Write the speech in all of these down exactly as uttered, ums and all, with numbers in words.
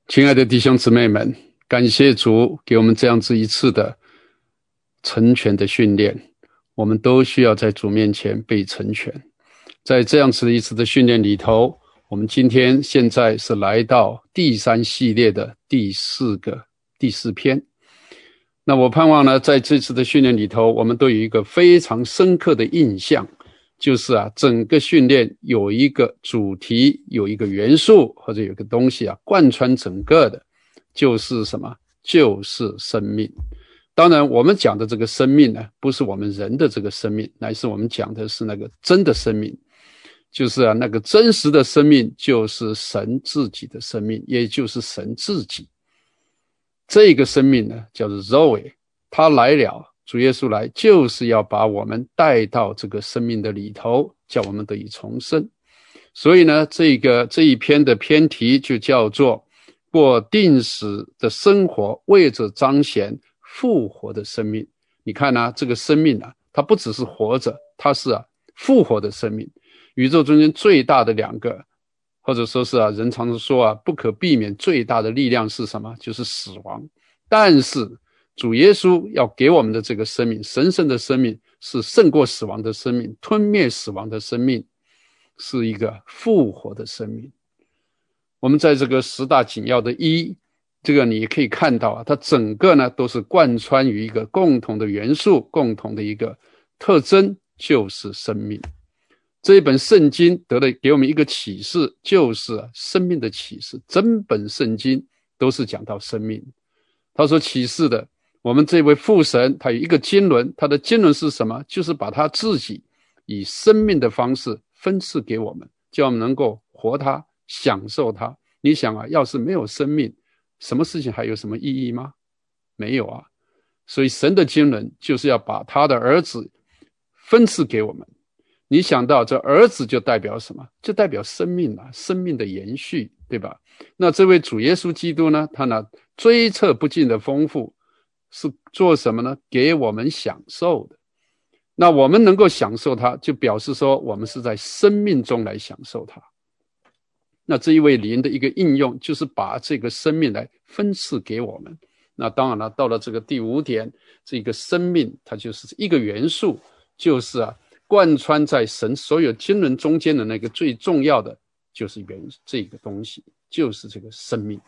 亲爱的弟兄姊妹们，感谢主给我们这样子一次的成全的训练。我们都需要在主面前被成全。在这样子的一次的训练里头，我们今天现在是来到第三系列的第四个第四篇。那我盼望呢，在这次的训练里头，我们都有一个非常深刻的印象，就是啊，整个训练有一个主题，有一个元素或者有一个东西啊，贯穿整个的，就是什么？就是生命。当然我们讲的这个生命呢，不是我们人的这个生命，乃是我们讲的是那个真的生命，就是啊，那个真实的生命，就是神自己的生命，也就是神自己。这个生命呢，叫做 Zoe， 他来了，主耶稣来，就是要把我们带到这个生命的里头，叫我们得以重生。所以呢，这个这一篇的篇题就叫做过定时的生活，为着彰显复活的生命。你看啊，这个生命啊，它不只是活着，它是啊复活的生命。宇宙中间最大的两个，或者说是啊，人常说啊，不可避免最大的力量是什么？就是死亡。但是主耶稣要给我们的这个生命，神圣的生命，是胜过死亡的生命，吞灭死亡的生命，是一个复活的生命。我们在这个十大紧要的一，这个你可以看到啊，它整个呢都是贯穿于一个共同的元素，共同的一个特征，就是生命。这一本圣经得了给我们一个启示，就是生命的启示。整本圣经都是讲到生命。他所启示的，我们这位父神，他有一个经纶，他的经纶是什么？就是把他自己以生命的方式分赐给我们，叫我们能够活它，享受它。你想啊，要是没有生命，什么事情还有什么意义吗？没有啊。所以神的经纶就是要把他的儿子分赐给我们。你想到这儿子就代表什么？就代表生命啊，生命的延续，对吧？那这位主耶稣基督呢，他呢追测不尽的丰富，是做什么呢？给我们享受的。那我们能够享受它，就表示说我们是在生命中来享受它。那这一位灵的一个应用，就是把这个生命来分赐给我们。那当然了，到了这个第五点，这个生命它就是一个元素，就是啊贯穿在神所有经纶中间的那个最重要的，就是元这个东西，就是这个生命。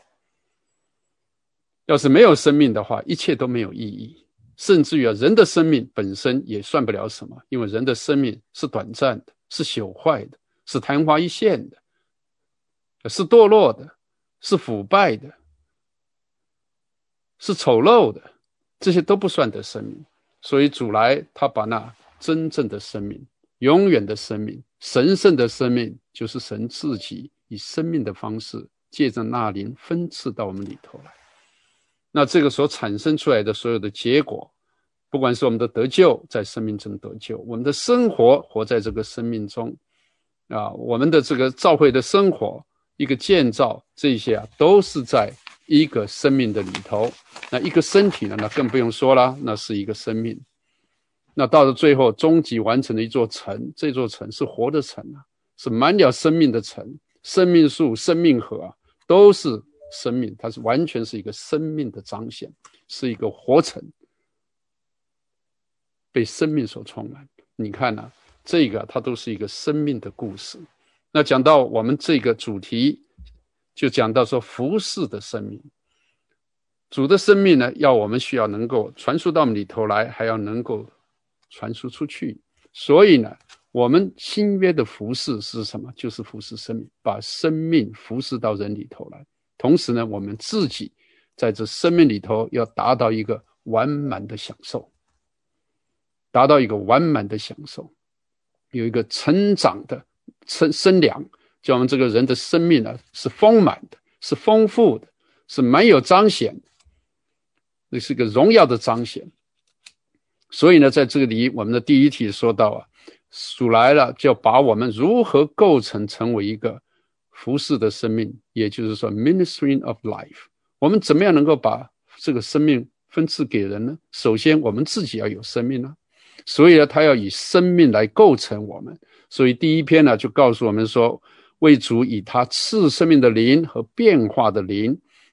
要是没有生命的话，一切都没有意义。甚至于啊，人的生命本身也算不了什么，因为人的生命是短暂的，是朽坏的，是昙花一现的，是堕落的，是腐败的，是丑陋的，这些都不算得生命。所以主来，他把那真正的生命，永远的生命，神圣的生命，就是神自己以生命的方式，借着那灵分赐到我们里头来。那这个所产生出来的所有的结果，不管是我们的得救，在生命中得救，我们的生活活在这个生命中啊，我们的这个教会的生活，一个建造，这些啊都是在一个生命的里头。那一个身体呢，那更不用说了，那是一个生命。那到了最后，终极完成的一座城，这座城是活的城啊，是满了生命的城，生命树、生命河啊，都是生命，它是完全是一个生命的彰显，是一个活城，被生命所充满。你看啊，这个它都是一个生命的故事。那讲到我们这个主题，就讲到说服侍的生命。主的生命呢，要我们需要能够传输到我们里头来，还要能够传输出去。所以呢，我们新约的服侍是什么？就是服侍生命，把生命服侍到人里头来。同时呢，我们自己在这生命里头要达到一个完满的享受，达到一个完满的享受，有一个成长的生粮，叫我们这个人的生命呢是丰满的，是丰富的，是蛮有彰显的，这是一个荣耀的彰显。所以呢，在这里我们的第一题说到啊，主来了就把我们如何构成成为一个服侍的生命，也就是说 ministry of life， 我们怎么样能够把这个生命分赐给人呢？首先我们自己要有生命啊，所以呢他要以生命来构成我们。所以第一篇呢就告诉我们说，为主以他赐生命的灵和变化的灵，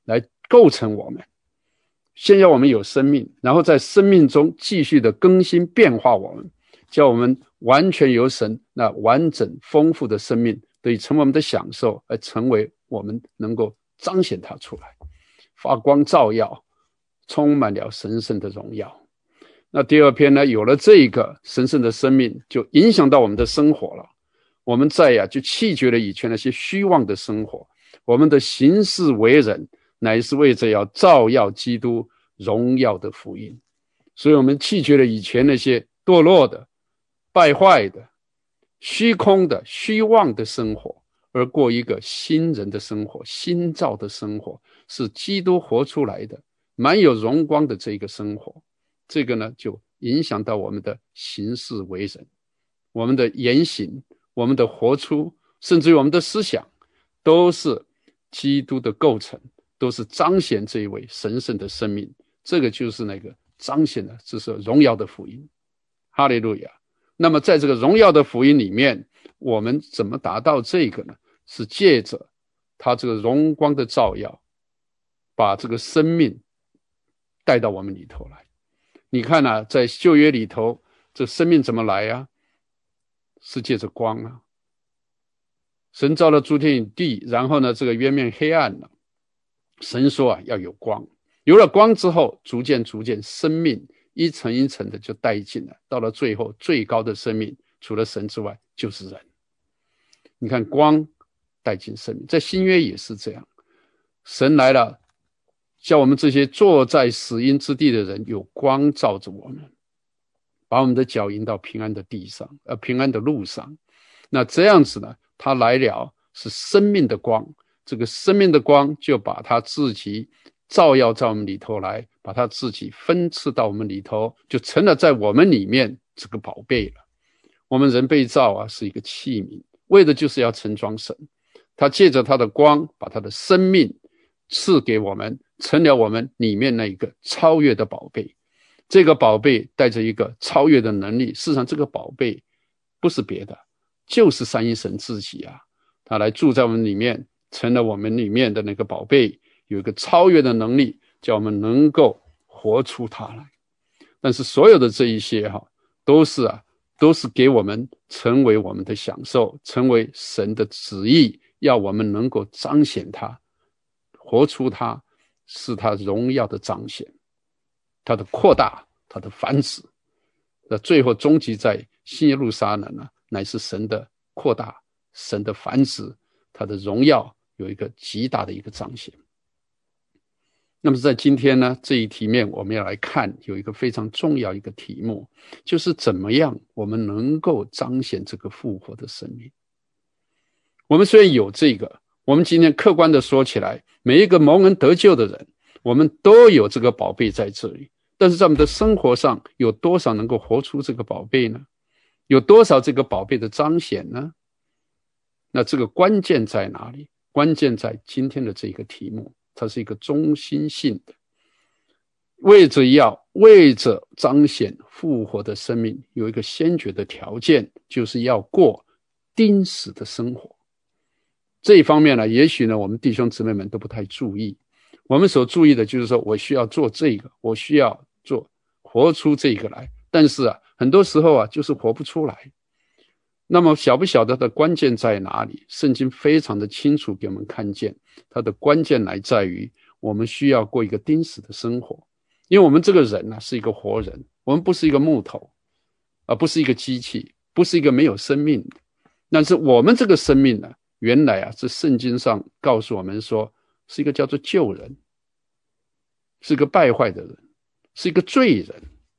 来构成我们。先要我们有生命，然后在生命中继续的更新变化我们，叫我们完全由神那完整丰富的生命得以成为我们的享受，而成为我们能够彰显它出来，发光照耀，充满了神圣的荣耀。那第二篇呢，有了这个神圣的生命，就影响到我们的生活了。我们再呀就弃绝了以前那些虚妄的生活，我们的行事为人乃是为着要照耀基督荣耀的福音。所以我们弃绝了以前那些堕落的、败坏的、虚空的、虚妄的生活，而过一个新人的生活，新造的生活，是基督活出来的满有荣光的这个生活。这个呢就影响到我们的行事为人，我们的言行，我们的活出，甚至于我们的思想，都是基督的构成，都是彰显这一位神圣的生命。这个就是那个彰显的，这是荣耀的福音。哈利路亚。那么在这个荣耀的福音里面，我们怎么达到这个呢？是借着他这个荣光的照耀，把这个生命带到我们里头来。你看啊，在旧约里头，这生命怎么来啊？是借着光啊。神造了诸天与地，然后呢，这个渊面黑暗了。神说啊，要有光。有了光之后，逐渐逐渐，生命一层一层的就带进来，到了最后，最高的生命，除了神之外，就是人。你看，光带进生命，在新约也是这样。神来了，叫我们这些坐在死荫之地的人有光照着我们，把我们的脚引到平安的地上，呃，平安的路上。那这样子呢，他来了是生命的光，这个生命的光就把他自己照耀在我们里头来，把他自己分赐到我们里头，就成了在我们里面这个宝贝了。我们人被造啊，是一个器皿，为的就是要盛装神。他借着他的光，把他的生命赐给我们，成了我们里面那一个超越的宝贝。这个宝贝带着一个超越的能力，事实上这个宝贝不是别的，就是三一神自己啊，他来住在我们里面，成了我们里面的那个宝贝，有一个超越的能力，叫我们能够活出它来。但是所有的这一些哈、啊，都是啊，都是给我们成为我们的享受，成为神的旨意，要我们能够彰显它，活出它，是它荣耀的彰显，它的扩大，它的繁殖。那最后终极在新耶路撒冷呢，乃是神的扩大，神的繁殖，它的荣耀有一个极大的一个彰显。那么在今天呢，这一题面我们要来看，有一个非常重要一个题目，就是怎么样我们能够彰显这个复活的生命。我们虽然有这个，我们今天客观的说起来，每一个蒙恩得救的人，我们都有这个宝贝在这里，但是在我们的生活上，有多少能够活出这个宝贝呢？有多少这个宝贝的彰显呢？那这个关键在哪里？关键在今天的这个题目，它是一个中心性的，为着要为着彰显复活的生命，有一个先决的条件，就是要过钉死的生活。这一方面呢，也许呢我们弟兄姊妹们都不太注意，我们所注意的就是说，我需要做这个，我需要做活出这个来，但是啊很多时候啊就是活不出来。那么晓不晓得的关键在哪里？圣经非常的清楚给我们看见，它的关键来在于我们需要过一个钉死的生活。因为我们这个人呢、啊、是一个活人，我们不是一个木头，而不是一个机器，不是一个没有生命的。但是我们这个生命呢、啊，原来啊是圣经上告诉我们说，是一个叫做旧人，是个败坏的人，是一个罪人。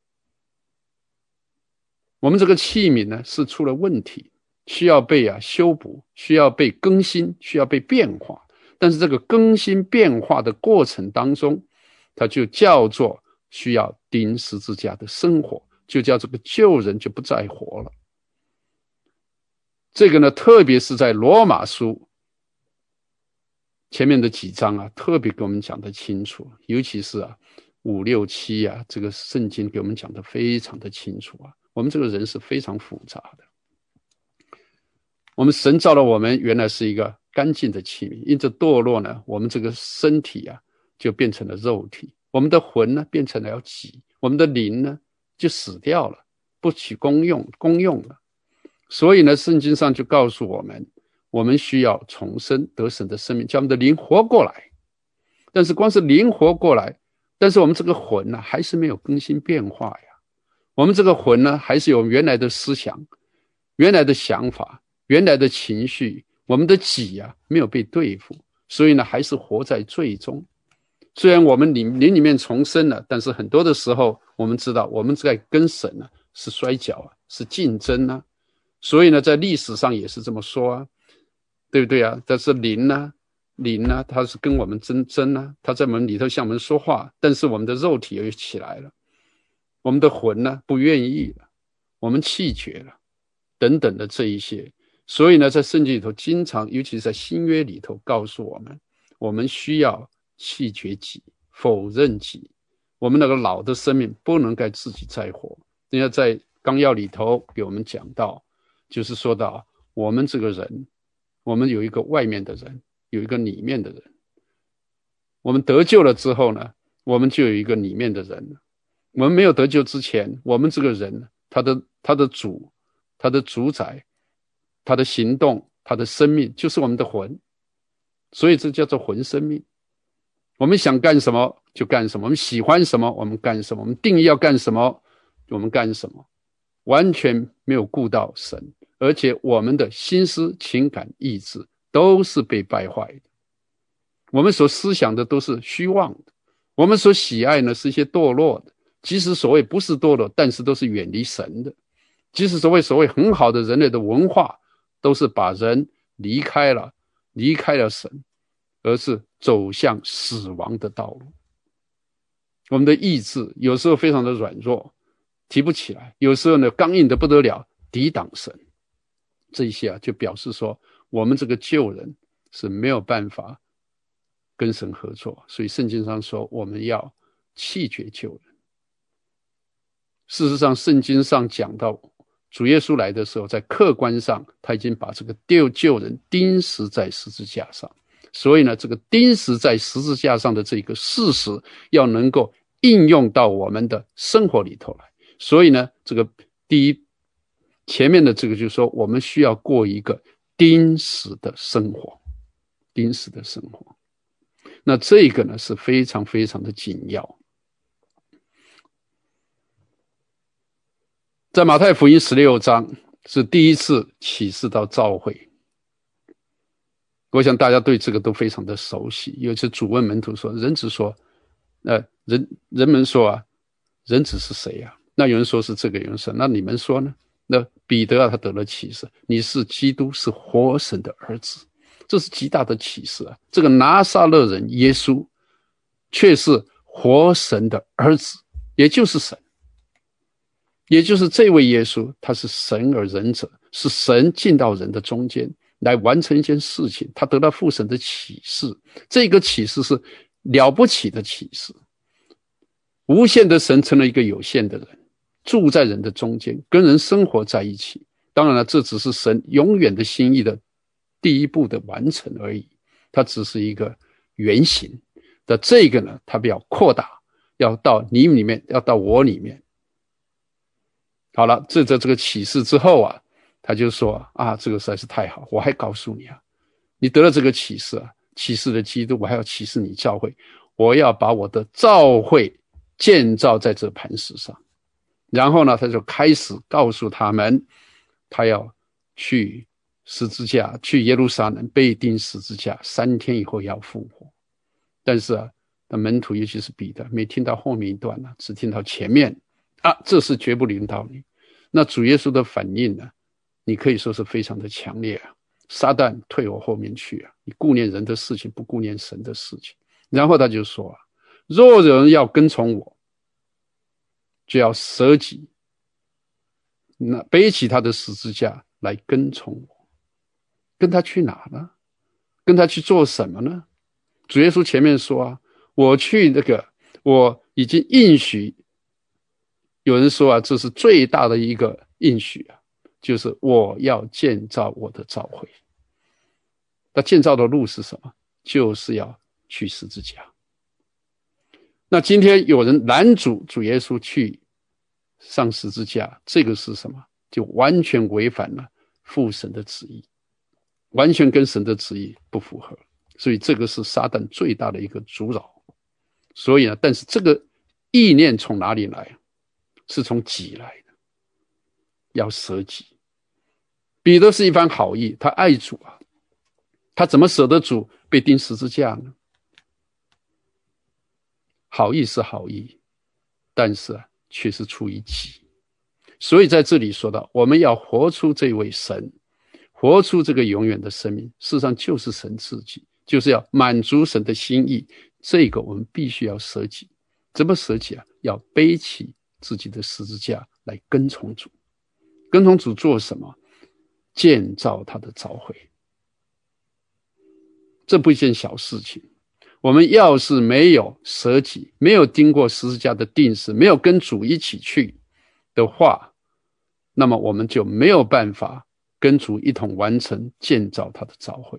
我们这个器皿呢是出了问题，需要被啊修补，需要被更新，需要被变化。但是这个更新变化的过程当中，它就叫做需要钉十字架的生活，就叫这个旧人就不再活了。这个呢，特别是在罗马书前面的几章啊，特别给我们讲得清楚，尤其是啊五六七啊，这个圣经给我们讲得非常的清楚啊。我们这个人是非常复杂的，我们神造了我们原来是一个干净的器皿，因着堕落呢，我们这个身体啊就变成了肉体，我们的魂呢变成了己，我们的灵呢就死掉了，不起功用功用了。所以呢，圣经上就告诉我们，我们需要重生得神的生命，叫我们的灵活过来。但是光是灵活过来，但是我们这个魂呢还是没有更新变化呀。我们这个魂呢还是有原来的思想，原来的想法，原来的情绪，我们的己啊没有被对付，所以呢还是活在罪中。虽然我们灵灵里面重生了，但是很多的时候我们知道我们在跟神呢是摔跤啊，是竞争啊。所以呢在历史上也是这么说啊，对不对啊？但是灵呢灵呢它是跟我们争争啊，它在我们里头向我们说话，但是我们的肉体又起来了，我们的魂呢不愿意了，我们气绝了等等的这一些。所以呢在圣经里头经常，尤其是在新约里头告诉我们，我们需要气绝己，否认己，我们那个老的生命不能该自己再活。人家在纲要里头给我们讲到，就是说到我们这个人，我们有一个外面的人，有一个里面的人。我们得救了之后呢，我们就有一个里面的人。我们没有得救之前，我们这个人，他的他的主，他的主宰，他的行动，他的生命就是我们的魂，所以这叫做魂生命。我们想干什么就干什么，我们喜欢什么我们干什么，我们定义要干什么我们干什么，完全没有顾到神，而且我们的心思情感意志都是被败坏的。我们所思想的都是虚妄的，我们所喜爱呢是一些堕落的，即使所谓不是堕落，但是都是远离神的。即使所谓所谓很好的人类的文化，都是把人离开了离开了神，而是走向死亡的道路。我们的意志有时候非常的软弱，提不起来，有时候呢刚硬的不得了，抵挡神。这一些啊就表示说我们这个旧人是没有办法跟神合作，所以圣经上说我们要弃绝旧人。事实上圣经上讲到主耶稣来的时候，在客观上他已经把这个旧人钉死在十字架上，所以呢这个钉死在十字架上的这个事实要能够应用到我们的生活里头来。所以呢这个第一前面的这个就是说我们需要过一个钉死的生活，钉死的生活。那这个呢是非常非常的紧要。在马太福音十六章是第一次启示到教会，我想大家对这个都非常的熟悉。有一次主问门徒说，人子说呃，人人们说啊，人子是谁啊？那有人说是这个，有人说那你们说呢？那彼得啊他得了启示，你是基督，是活神的儿子，这是极大的启示啊。这个拿撒勒人耶稣却是活神的儿子，也就是神，也就是这位耶稣他是神而人者，是神进到人的中间来完成一件事情，他得到父神的启示。这个启示是了不起的启示，无限的神成了一个有限的人，住在人的中间，跟人生活在一起。当然了，这只是神永远的心意的第一步的完成而已，它只是一个原型的。这个呢它比较扩大，要到你里面，要到我里面。好了，这这这个启示之后啊，他就说啊，这个实在是太好，我还告诉你啊，你得了这个启示啊，启示了基督，我还要启示你教会，我要把我的教会建造在这磐石上。然后呢他就开始告诉他们，他要去十字架，去耶路撒冷被钉十字架，三天以后要复活。但是啊，那门徒尤其是彼得没听到后面一段啊，只听到前面啊，这是绝不临到你。那主耶稣的反应呢，你可以说是非常的强烈啊。撒旦退我后面去啊，你顾念人的事情，不顾念神的事情。然后他就说啊，若有人要跟从我，就要舍己，那背起他的十字架来跟从我。跟他去哪呢？跟他去做什么呢？主耶稣前面说啊，我去那个我已经应许，有人说啊，这是最大的一个应许啊，就是我要建造我的教会。那建造的路是什么？就是要去十字架。 那今天有人拦阻主耶稣去上十字架，这个是什么？就完全违反了父神的旨意，完全跟神的旨意不符合，所以这个是撒旦最大的一个阻扰。所以呢，但是这个意念从哪里来？是从己来的，要舍己。彼得是一番好意，他爱主啊，他怎么舍得主被钉十字架呢？好意是好意，但是啊，却是出于己。所以在这里说到，我们要活出这位神，活出这个永远的生命，事实上就是神自己，就是要满足神的心意。这个我们必须要舍己。怎么舍己啊？要背起自己的十字架来跟从主。跟从主做什么？建造他的召会。这不是一件小事情。我们要是没有舍己，没有经过十字架的定死，没有跟主一起去的话，那么我们就没有办法跟主一同完成建造他的召会。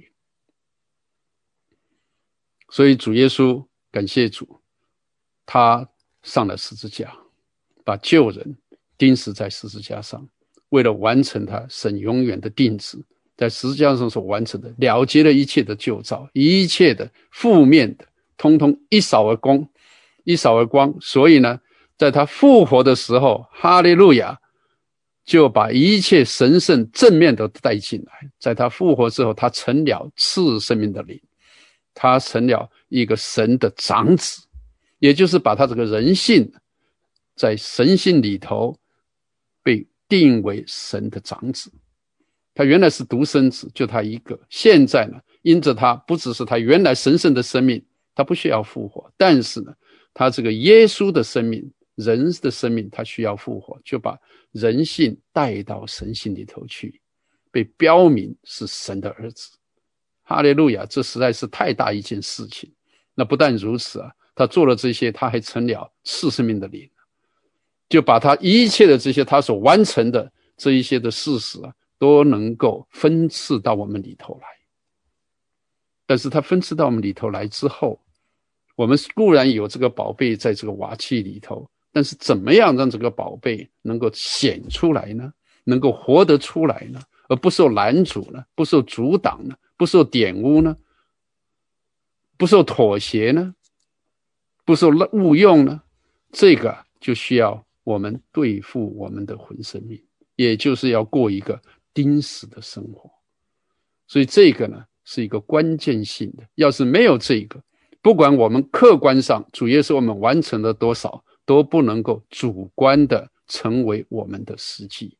所以主耶稣，感谢主，他上了十字架，把旧人钉死在十字架上，为了完成他神永远的定旨，在十字架上所完成的，了结了一切的旧造，一切的负面的通通一扫而光，一扫而光。所以呢，在他复活的时候，哈利路亚，就把一切神圣正面的带进来。在他复活之后，他成了赐生命的灵，他成了一个神的长子，也就是把他这个人性在神性里头被定为神的长子。他原来是独生子，就他一个，现在呢，因着他不只是他原来神圣的生命，他不需要复活，但是呢，他这个耶稣的生命，人的生命，他需要复活，就把人性带到神性里头去，被标明是神的儿子。哈利路亚，这实在是太大一件事情。那不但如此啊，他做了这些，他还成了赐生命的灵，就把他一切的这些他所完成的这一些的事实啊，都能够分赐到我们里头来。但是他分赐到我们里头来之后，我们固然有这个宝贝在这个瓦器里头，但是怎么样让这个宝贝能够显出来呢？能够活得出来呢？而不受拦阻呢？不受阻挡呢？不受玷污呢？不受妥协呢？不受误用呢？这个就需要我们对付我们的魂生命，也就是要过一个钉死的生活。所以这个呢是一个关键性的，要是没有这个，不管我们客观上主耶稣我们完成了多少，都不能够主观的成为我们的实际。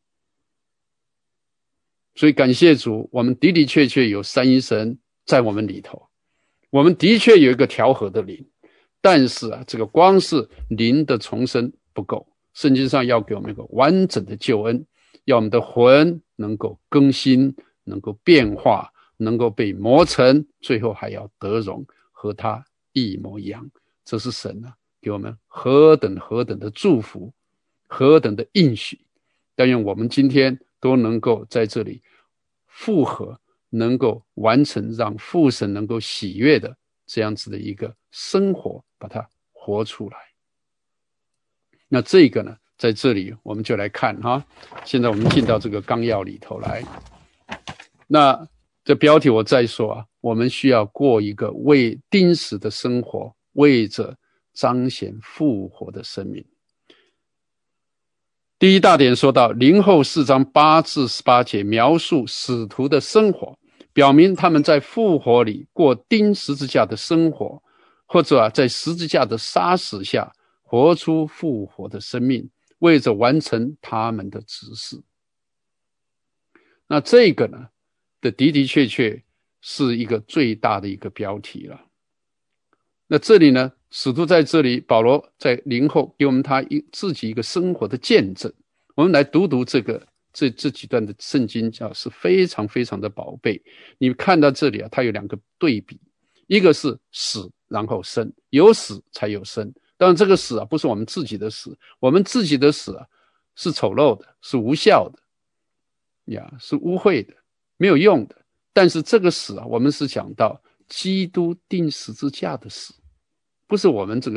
所以感谢主，我们的的确确有三一神在我们里头，我们的确有一个调和的灵，但是啊，这个光是灵的重生不够，圣经上要给我们一个完整的救恩，要我们的魂能够更新，能够变化，能够被磨成，最后还要得荣，和他一模一样。这是神啊，给我们何等何等的祝福，何等的应许。但愿我们今天都能够在这里复合，能够完成让父神能够喜悦的这样子的一个生活，把它活出来。那这个呢，在这里我们就来看哈。现在我们进到这个纲要里头来。那这标题我再说啊，我们需要过一个为钉死的生活，为着彰显复活的生命。第一大点说到林后四章八至十八节，描述使徒的生活，表明他们在复活里过钉十字架的生活，或者啊，在十字架的杀死下活出复活的生命，为着完成他们的职事。那这个呢的的的确确是一个最大的一个标题了。那这里呢，使徒在这里，保罗在林后给我们他一自己一个生活的见证。我们来读读这个这这几段的圣经啊，是非常非常的宝贝。你看到这里啊，它有两个对比，一个是死然后生，有死才有生。当然这个死啊，不是我们自己的死，我们自己的死啊是丑陋的，是无效的呀，是污秽的，没有用的。但是这个死啊，我们是讲到基督钉十字架的死，不是我们这个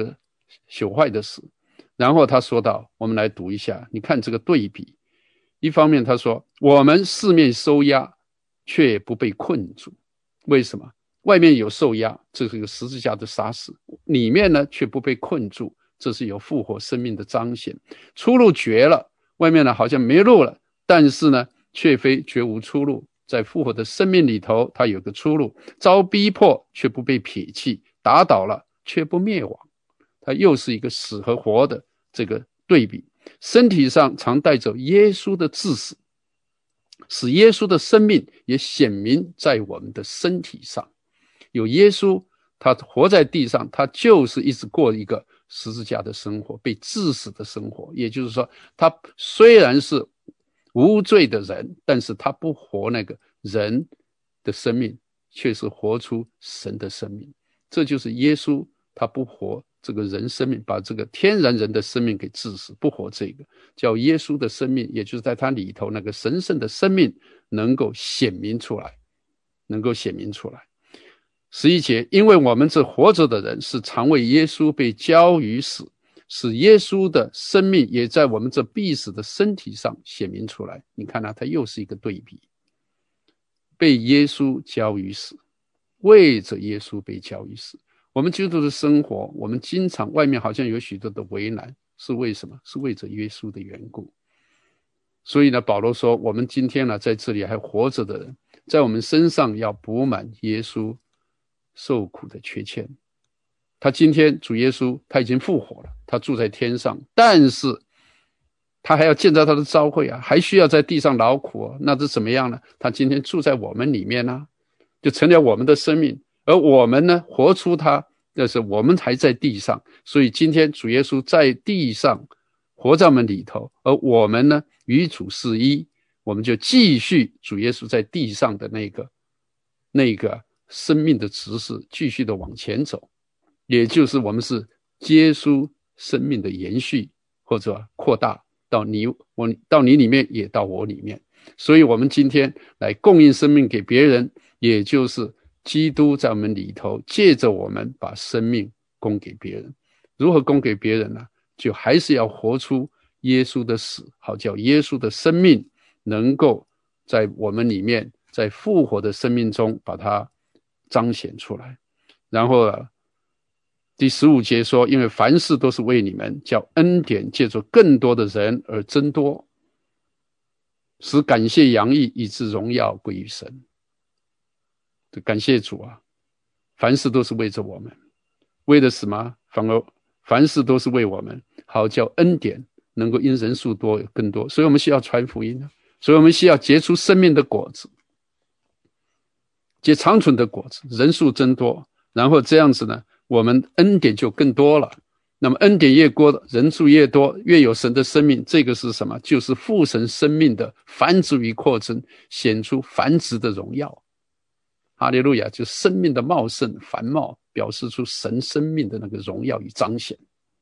朽坏的死。然后他说到，我们来读一下，你看这个对比。一方面他说，我们四面受压，却不被困住。为什么？外面有受压，这是一个十字架的杀死，里面呢却不被困住，这是有复活生命的彰显。出路绝了，外面呢好像没路了，但是呢却非绝无出路，在复活的生命里头，它有个出路。遭逼迫却不被撇弃，打倒了却不灭亡，它又是一个死和活的这个对比。身体上常带着耶稣的致死，使耶稣的生命也显明在我们的身体上。有耶稣，他活在地上，他就是一直过一个十字架的生活，被致死的生活。也就是说，他虽然是无罪的人，但是他不活那个人的生命，却是活出神的生命。这就是耶稣，他不活这个人生命，把这个天然人的生命给致死，不活这个叫耶稣的生命，也就是在他里头那个神圣的生命能够显明出来，能够显明出来。十一节，因为我们这活着的人是常为耶稣被交于死，使耶稣的生命也在我们这必死的身体上显明出来。你看啊，它又是一个对比，被耶稣交于死，为着耶稣被交于死。我们基督徒的生活，我们经常外面好像有许多的为难，是为什么？是为着耶稣的缘故。所以呢，保罗说，我们今天呢，在这里还活着的人，在我们身上要补满耶稣受苦的缺欠。他今天主耶稣他已经复活了，他住在天上，但是他还要建造他的召会啊，还需要在地上劳苦啊。那这怎么样呢？他今天住在我们里面啊，就成了我们的生命。而我们呢，活出他，但是我们还在地上，所以今天主耶稣在地上活在我们里头，而我们呢与主是一，我们就继续主耶稣在地上的那个那个生命的指示，继续的往前走。也就是我们是耶稣生命的延续或者扩大到你我到你里面，也到我里面。所以我们今天来供应生命给别人，也就是基督在我们里头，借着我们把生命供给别人。如何供给别人呢？就还是要活出耶稣的死，好叫耶稣的生命能够在我们里面，在复活的生命中把它彰显出来。然后呢，第十五节说，因为凡事都是为你们，叫恩典借着更多的人而增多，使感谢洋溢，以致荣耀归于神。感谢主啊，凡事都是为着我们，为的什么？反而凡事都是为我们，好叫恩典能够因人数多有更多。所以我们需要传福音，所以我们需要结出生命的果子，结长存的果子，人数增多，然后这样子呢，我们恩典就更多了。那么恩典越多，人数越多，越有神的生命。这个是什么？就是父神生命的繁殖与扩增，显出繁殖的荣耀。哈利路亚，就是生命的茂盛繁茂，表示出神生命的那个荣耀与彰显。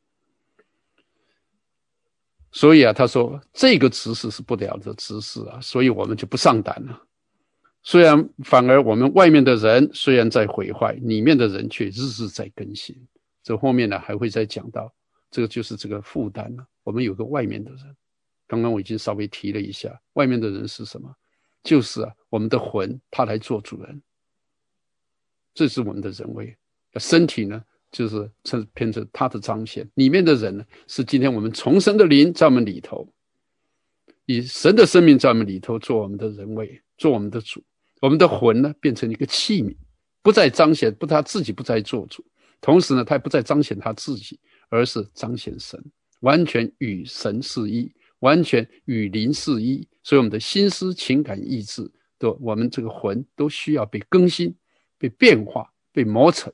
所以啊，他说这个执事是不了的执事啊，所以我们就不上胆了。虽然反而我们外面的人虽然在毁坏，里面的人却日日在更新。这后面呢还会再讲到，这个就是这个负担了。我们有个外面的人，刚刚我已经稍微提了一下，外面的人是什么？就是啊，我们的魂，他来做主人。这是我们的人位，身体呢就是变成他的彰显。里面的人呢，是今天我们重生的灵在我们里头，以神的生命在我们里头做我们的人位，做我们的主。我们的魂呢变成一个器皿，不再彰显，不他自己不再做主，同时呢他也不再彰显他自己，而是彰显神，完全与神是一，完全与灵是一。所以我们的心思情感意志都，我们这个魂都需要被更新，被变化，被磨成。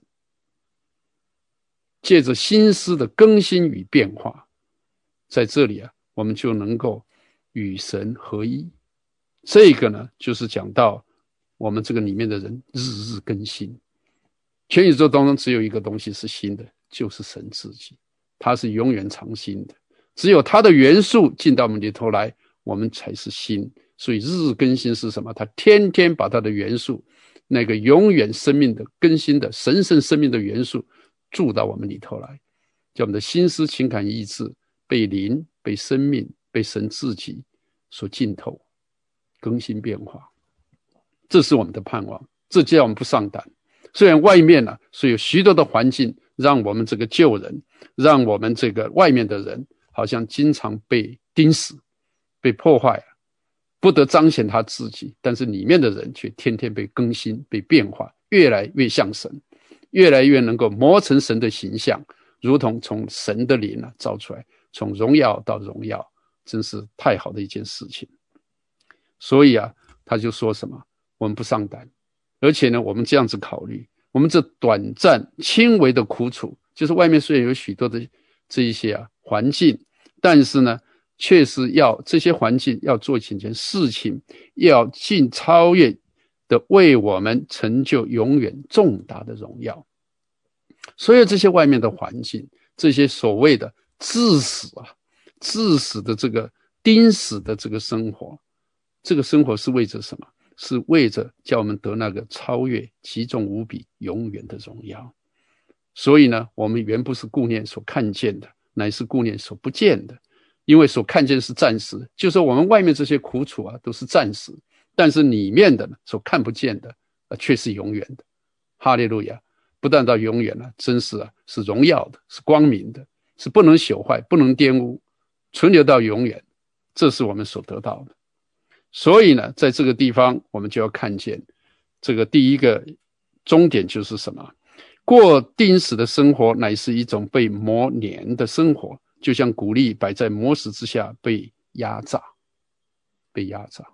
借着心思的更新与变化，在这里啊，我们就能够与神合一。这个呢，就是讲到我们这个里面的人日日更新。全宇宙当中只有一个东西是新的，就是神自己，他是永远常新的。只有他的元素进到我们里头来，我们才是新。所以日日更新是什么？他天天把他的元素，那个永远生命的更新的神圣生命的元素注到我们里头来。 叫我们的心思、情感、意志被灵、被生命、被神自己所浸透、更新变化。这是我们的盼望，这叫我们不上胆。虽然外面呢、啊，所以有许多的环境让我们这个旧人，让我们这个外面的人好像经常被钉死、被破坏，不得彰显他自己，但是里面的人却天天被更新、被变化，越来越像神，越来越能够磨成神的形象，如同从神的灵啊造出来，从荣耀到荣耀，真是太好的一件事情。所以啊，他就说什么，我们不上胆，而且呢，我们这样子考虑，我们这短暂轻微的苦楚，就是外面虽然有许多的这一些啊环境，但是呢，确实要这些环境要做几件事情，要尽超越的为我们成就永远重大的荣耀。所有这些外面的环境，这些所谓的致死啊、致死的这个钉死的这个生活，这个生活是为着什么？是为着叫我们得那个超越、极重无比、永远的荣耀。所以呢，我们原不是顾念所看见的，乃是顾念所不见的。因为所看见是暂时，就是我们外面这些苦楚啊，都是暂时，但是里面的呢，所看不见的，呃，却是永远的。哈利路亚！不但到永远了、啊，真是啊，是荣耀的，是光明的，是不能朽坏、不能玷污，存留到永远。这是我们所得到的。所以呢，在这个地方，我们就要看见这个第一个终点就是什么？过钉死的生活，乃是一种被磨碾的生活，就像谷粒摆在磨石之下被压榨，被压榨。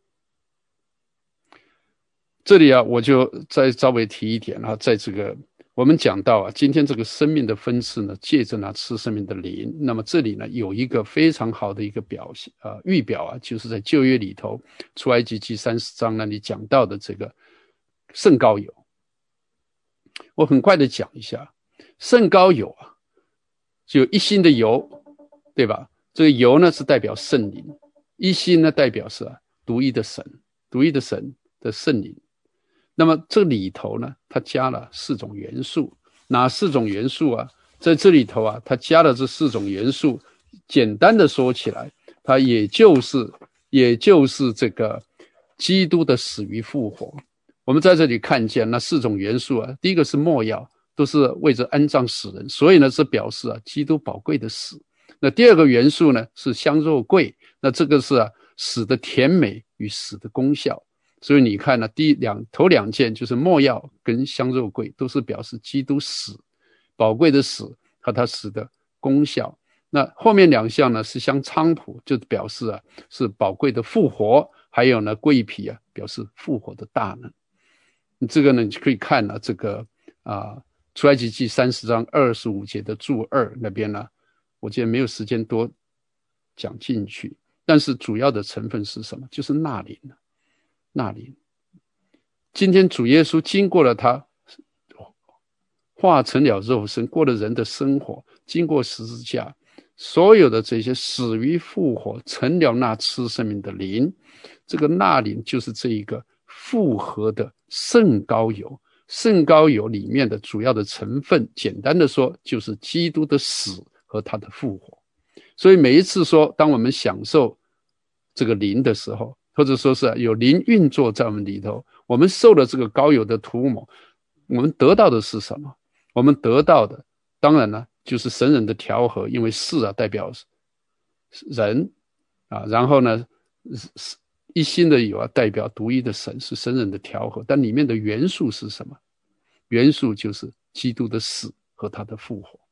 这里啊，我就再稍微提一点啊，在这个我们讲到啊，今天这个生命的分次呢，借着那赐生命的灵，那么这里呢有一个非常好的一个表现啊、呃，预表啊，就是在旧约里头出埃及记三十章那里讲到的这个圣膏油。我很快的讲一下，圣膏油啊，就有一心的油，对吧？这个油呢是代表圣灵，一心呢代表是、啊、独一的神，独一的神的圣灵。那么这里头呢，它加了四种元素，哪四种元素啊？在这里头啊，它加了这四种元素，简单的说起来，它也就是也就是这个基督的死与复活。我们在这里看见那四种元素啊，第一个是没药，都是为着安葬死人，所以呢，这表示啊，基督宝贵的死。那第二个元素呢是香肉桂，那这个是啊死的甜美与死的功效。所以你看呢，第两头两件就是没药跟香肉桂，都是表示基督死宝贵的死和他死的功效。那后面两项呢是香菖蒲，就表示啊是宝贵的复活，还有呢桂皮啊表示复活的大能。这个呢你可以看了、啊、这个啊出埃及记三十章二十五节的注二那边呢，我觉得没有时间多讲进去，但是主要的成分是什么？就是纳灵了。纳灵，今天主耶稣经过了他化成了肉身，过了人的生活，经过十字架，所有的这些死于复活，成了那赐生命的灵。这个纳灵就是这一个复合的圣膏油。圣膏油里面的主要的成分，简单的说就是基督的死和他的复活。所以每一次说当我们享受这个灵的时候，或者说是有灵运作在我们里头，我们受了这个膏油的涂抹，我们得到的是什么？我们得到的当然呢就是神人的调和，因为世啊代表人啊，然后呢一心的有啊代表独一的神，是神人的调和，但里面的元素是什么？元素就是基督的死和他的复活。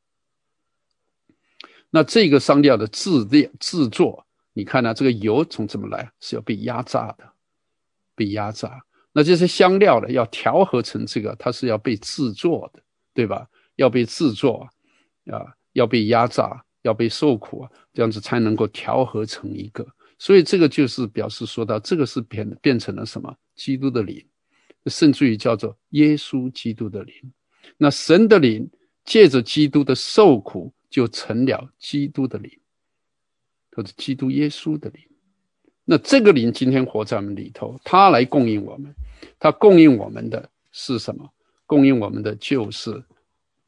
那这个香料的制炼制作，你看啊，这个油从怎么来？是要被压榨的，被压榨。那这些香料呢，要调和成这个，它是要被制作的，对吧？要被制作啊，要被压榨，要被受苦啊，这样子才能够调和成一个。所以这个就是表示说到，这个是变变成了什么？基督的灵，甚至于叫做耶稣基督的灵。那神的灵借着基督的受苦，就成了基督的灵。或者基督耶稣的灵，那这个灵今天活在我们里头，他来供应我们，他供应我们的是什么？供应我们的就是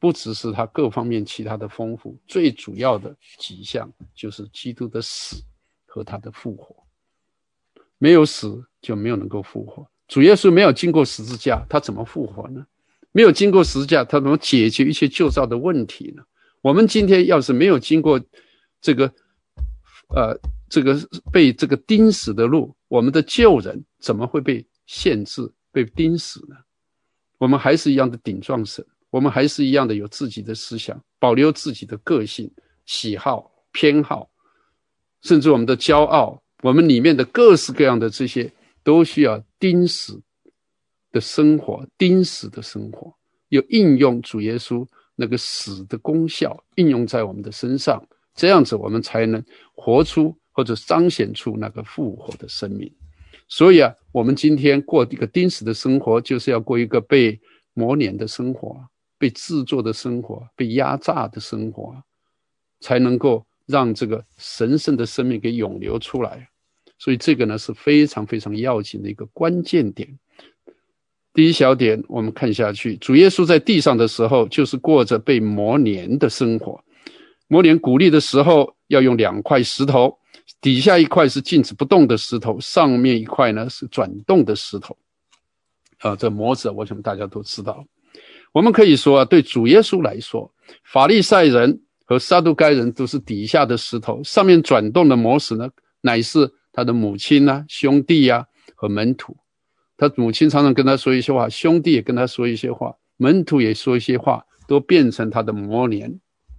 不只是他各方面其他的丰富，最主要的几项就是基督的死和他的复活。没有死就没有能够复活。主耶稣没有经过十字架，他怎么复活呢？没有经过十字架，他怎么解决一切旧造的问题呢？我们今天要是没有经过这个呃这个被这个钉死的路，我们的旧人怎么会被限制被钉死呢？我们还是一样的顶撞神，我们还是一样的有自己的思想，保留自己的个性喜好偏好，甚至我们的骄傲，我们里面的各式各样的这些都需要钉死的生活，钉死的生活有应用主耶稣那个死的功效应用在我们的身上，这样子我们才能活出或者彰显出那个复活的生命。所以啊，我们今天过一个钉死的生活，就是要过一个被磨练的生活，被制作的生活，被压榨的生活，才能够让这个神圣的生命给涌流出来。所以这个呢是非常非常要紧的一个关键点。第一小点我们看下去，主耶稣在地上的时候就是过着被磨练的生活。磨练谷粒的时候要用两块石头，底下一块是静止不动的石头，上面一块呢是转动的石头。啊，这磨子我想大家都知道。我们可以说啊，对主耶稣来说，法利赛人和撒都该人都是底下的石头，上面转动的磨石呢乃是他的母亲啊、兄弟啊和门徒。他母亲常常跟他说一些话，兄弟也跟他说一些话，门徒也说一些话，都变成他的磨练。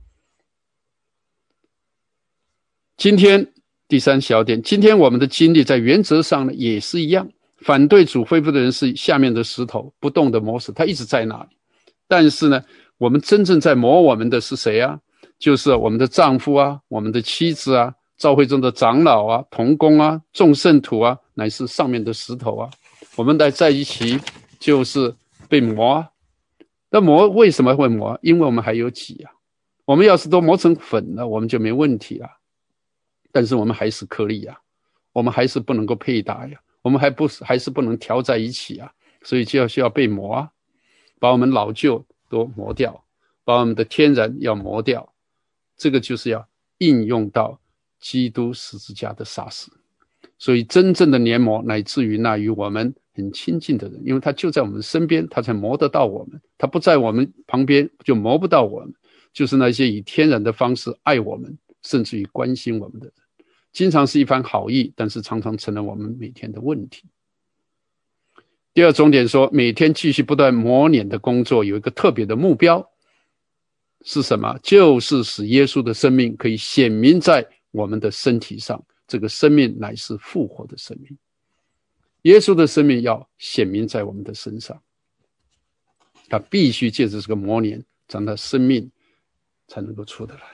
今天第三小点，今天我们的经历在原则上呢也是一样，反对主恢复的人是下面的石头，不动的磨石，他一直在那里。但是呢，我们真正在磨我们的是谁啊？就是我们的丈夫啊，我们的妻子啊，教会中的长老啊、同工啊、众圣徒啊，乃是上面的石头啊。我们来在一起就是被磨啊。那磨为什么会磨？因为我们还有己啊。我们要是都磨成粉了，我们就没问题了。但是我们还是颗粒啊，我们还是不能够配搭呀，我们还不还是不能调在一起啊，所以就要需要被磨啊，把我们老旧都磨掉，把我们的天然要磨掉。这个就是要应用到基督十字架的杀死。所以真正的研磨乃至于那与我们很亲近的人，因为他就在我们身边，他才磨得到我们，他不在我们旁边就磨不到我们。就是那些以天然的方式爱我们甚至于关心我们的人，经常是一番好意，但是常常成了我们每天的问题。第二重点说，每天继续不断磨练的工作有一个特别的目标是什么？就是使耶稣的生命可以显明在我们的身体上，这个生命乃是复活的生命。耶稣的生命要显明在我们的身上，他必须借着这个磨练，让他生命才能够出得来。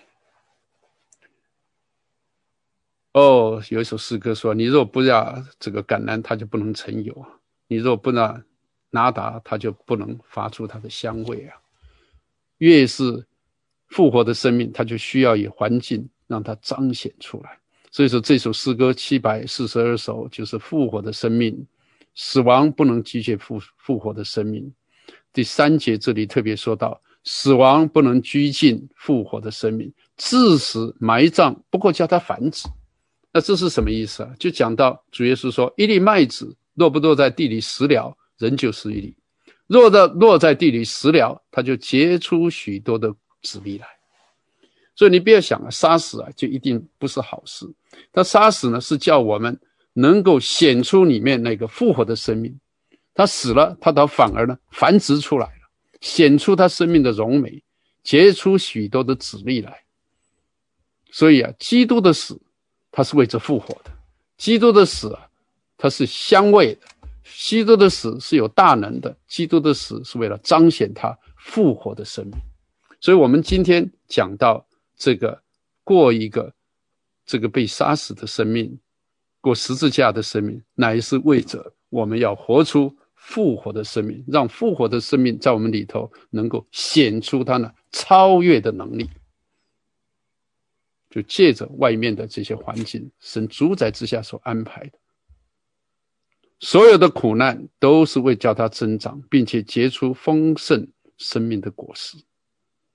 哦，有一首诗歌说，你若不让这个橄榄，它就不能成油；你若不让拿达，它就不能发出它的香味啊。越是复活的生命，它就需要以环境让它彰显出来。所以说这首诗歌七百四十二首就是复活的生命，死亡不能拒绝复复活的生命。第三节这里特别说到，死亡不能拘禁复活的生命，致死埋葬不过叫它繁殖。那这是什么意思啊？就讲到主耶稣说，一粒麦子落不落在地里死了，仍旧是一粒；落到落在地里死了，它就结出许多的子粒来。所以你不要想啊，杀死啊就一定不是好事。他杀死呢，是叫我们能够显出里面那个复活的生命。他死了，他倒反而呢繁殖出来了，显出他生命的荣美，结出许多的子粒来。所以啊，基督的死他是为着复活的，基督的死啊，他是香味的，基督的死是有大能的，基督的死是为了彰显他复活的生命。所以我们今天讲到这个过一个这个被杀死的生命，过十字架的生命，乃是为着我们要活出复活的生命，让复活的生命在我们里头能够显出它呢超越的能力。就借着外面的这些环境，神主宰之下所安排的所有的苦难，都是为叫它增长，并且结出丰盛生命的果实。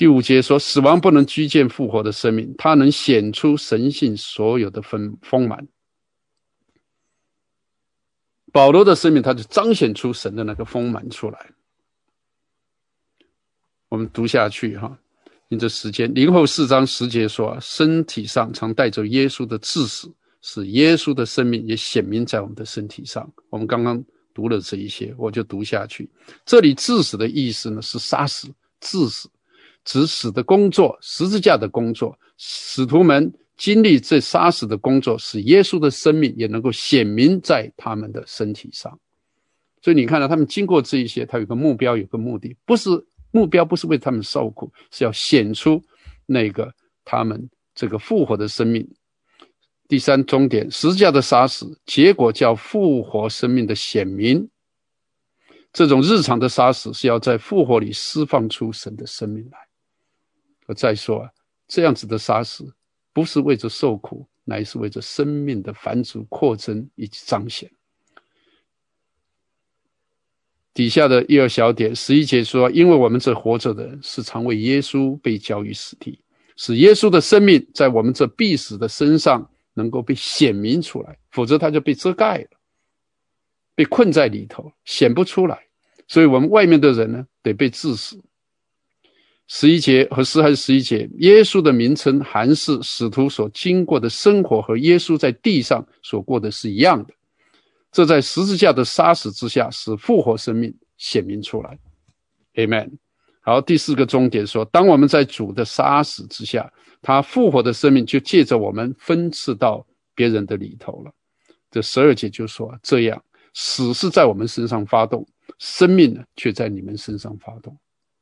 第五节说，死亡不能居见复活的生命，它能显出神性所有的丰丰满。保罗的生命，他就彰显出神的那个丰满出来。我们读下去哈，因这时间，林后四章十节说，身体上常带着耶稣的致死，使耶稣的生命也显明在我们的身体上。我们刚刚读了这一些，我就读下去。这里致死的意思呢，是杀死、致死，指死的工作，十字架的工作。使徒们经历这杀死的工作，使耶稣的生命也能够显明在他们的身体上。所以你看到他们经过这一些，他有个目标，有个目的，不是目标不是为他们受苦，是要显出那个他们这个复活的生命。第三终点，十字架的杀死，结果叫复活生命的显明。这种日常的杀死是要在复活里释放出神的生命来。我再说啊，这样子的杀死不是为着受苦，乃是为着生命的繁殖、扩增以及彰显。底下的一二小点，十一节说，因为我们这活着的人是常为耶稣被交于死地，使耶稣的生命在我们这必死的身上能够被显明出来，否则他就被遮盖了，被困在里头，显不出来。所以我们外面的人呢，得被治死。十一节和十还是十一节，耶稣的名称含是使徒所经过的生活和耶稣在地上所过的是一样的。这在十字架的杀死之下，使复活生命显明出来。 Amen。 好，第四个重点说，当我们在主的杀死之下，他复活的生命就借着我们分赐到别人的里头了。这十二节就说，这样死是在我们身上发动，生命呢却在你们身上发动。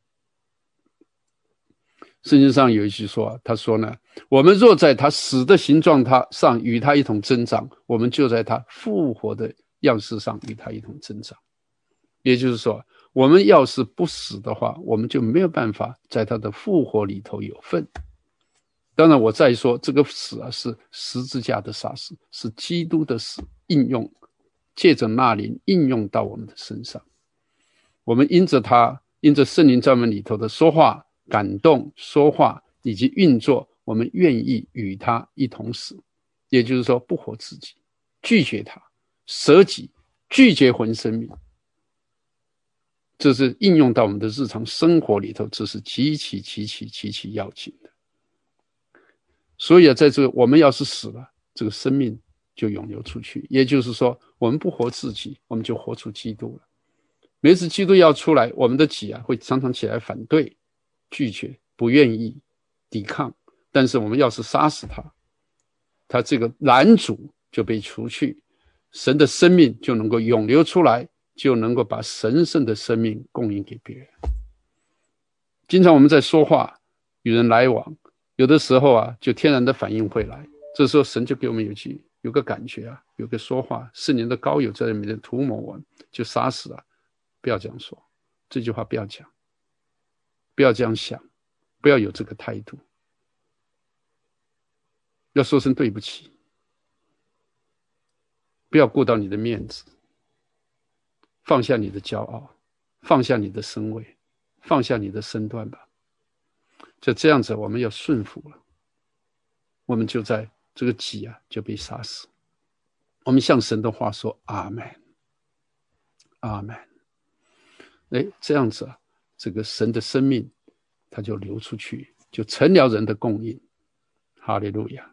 圣经上有一句说，他说呢，我们若在他死的形状他上与他一同增长，我们就在他复活的样式上与他一同增长。也就是说，我们要是不死的话，我们就没有办法在他的复活里头有份。当然我再说，这个死啊是十字架的杀死，是基督的死应用，借着那灵应用到我们的身上。我们因着他，因着圣灵在我们里头的说话、感动、说话以及运作，我们愿意与他一同死。也就是说，不活自己，拒绝他，舍己，拒绝魂生命。这是应用到我们的日常生活里头，这是极其极其极其要紧的。所以啊，在这个我们要是死了，这个生命就涌流出去。也就是说，我们不活自己，我们就活出基督了。每次基督要出来，我们的己啊会常常起来反对、拒绝、不愿意、抵抗。但是我们要是杀死他，他这个拦阻就被除去，神的生命就能够涌流出来，就能够把神圣的生命供应给别人。经常我们在说话与人来往，有的时候啊就天然的反应会来，这时候神就给我们有句有个感觉啊，有个说话，圣灵的膏油在里面涂抹我们，就杀死了。不要这样说，这句话不要讲，不要这样想，不要有这个态度，要说声对不起，不要顾到你的面子，放下你的骄傲，放下你的身位，放下你的身段吧。就这样子，我们要顺服了，我们就在这个己啊就被杀死。我们向神的话说阿们，阿们。哎，这样子啊，这个神的生命它就流出去，就成了人的供应。哈利路亚。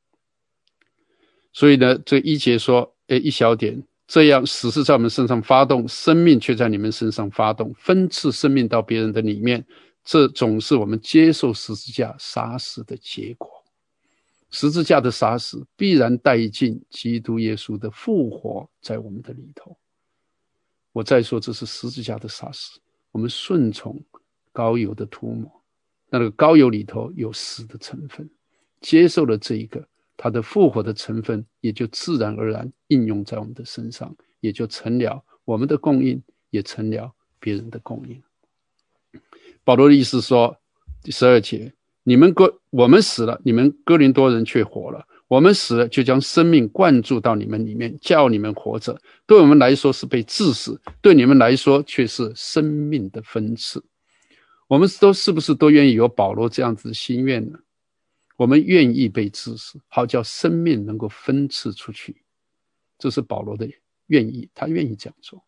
所以呢，这一节说，哎，一小点，这样死是在我们身上发动，生命却在你们身上发动，分赐生命到别人的里面，这总是我们接受十字架杀死的结果。十字架的杀死必然带进基督耶稣的复活在我们的里头。我再说，这是十字架的杀死，我们顺从膏油的涂抹，那个膏油里头有死的成分，接受了这一个，它的复活的成分也就自然而然应用在我们的身上，也就成了我们的供应，也成了别人的供应。保罗的意思说，第十二节，你们哥我们死了，你们哥林多人却活了。我们死了，就将生命灌注到你们里面，叫你们活着。对我们来说是被治死，对你们来说却是生命的分赐。 我们都是不是都愿意有保罗这样子的心愿呢？我们愿意被治死，好叫生命能够分赐出去，这是保罗的愿意，他愿意这样做。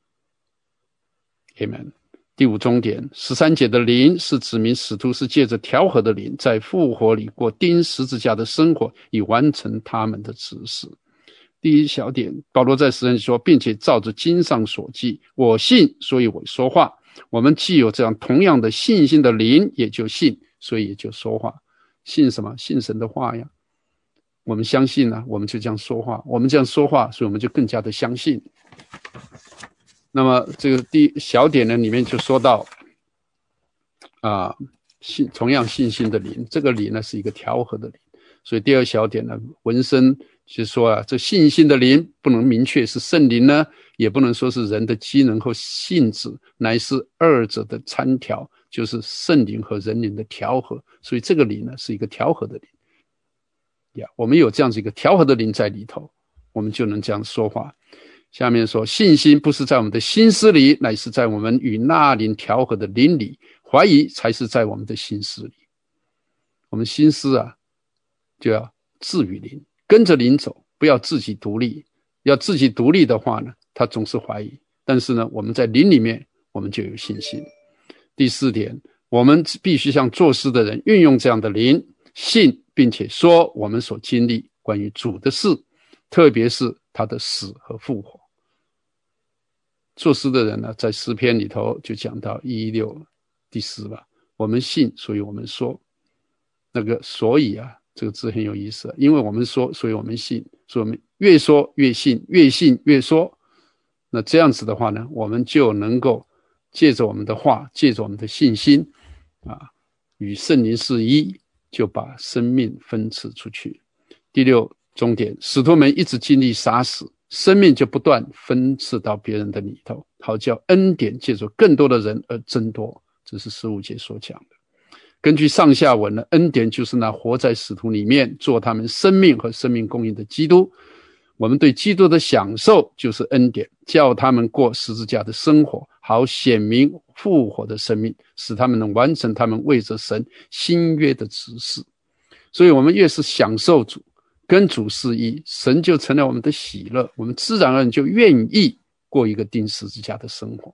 Amen。 第五重点，十三节的灵是指明使徒是借着调和的灵在复活里过钉十字架的生活，以完成他们的指示。第一小点，保罗在十三节说，并且照着经上所记，我信，所以我说话。我们既有这样同样的信心的灵，也就信，所以也就说话。信什么？信神的话呀。我们相信啊，我们就这样说话，我们这样说话，所以我们就更加的相信。那么这个第小点呢，里面就说到啊，信同样信心的灵，这个灵呢是一个调和的灵。所以第二小点呢，文生就说啊，这信心的灵不能明确是圣灵呢，也不能说是人的机能和性质，乃是二者的参调，就是圣灵和人灵的调和。所以这个灵呢是一个调和的灵呀，我们有这样子一个调和的灵在里头，我们就能这样说话。下面说，信心不是在我们的心思里，乃是在我们与那灵调和的灵里，怀疑才是在我们的心思里。我们心思啊，就要置于灵，跟着灵走，不要自己独立。要自己独立的话呢，他总是怀疑。但是呢，我们在灵里面，我们就有信心。第四点，我们必须像作诗的人运用这样的灵，信并且说我们所经历关于主的事，特别是他的死和复活。作诗的人呢，在诗篇里头就讲到一一六第四吧，我们信，所以我们说。那个所以啊，这个字很有意思，因为我们说，所以我们信，所以我们越说越信，越信越说。那这样子的话呢，我们就能够借着我们的话，借着我们的信心啊，与圣灵是一，就把生命分赐出去。第六重点，使徒们一直经历杀死，生命就不断分赐到别人的里头，好叫恩典借着更多的人而增多。这是十五节所讲的。根据上下文呢，恩典就是那活在使徒里面，做他们生命和生命供应的基督。我们对基督的享受就是恩典，叫他们过十字架的生活，好显明复活的生命，使他们能完成他们为着神新约的指示。所以我们越是享受主，跟主是一，神就成了我们的喜乐，我们自然而然就愿意过一个钉十字架的生活。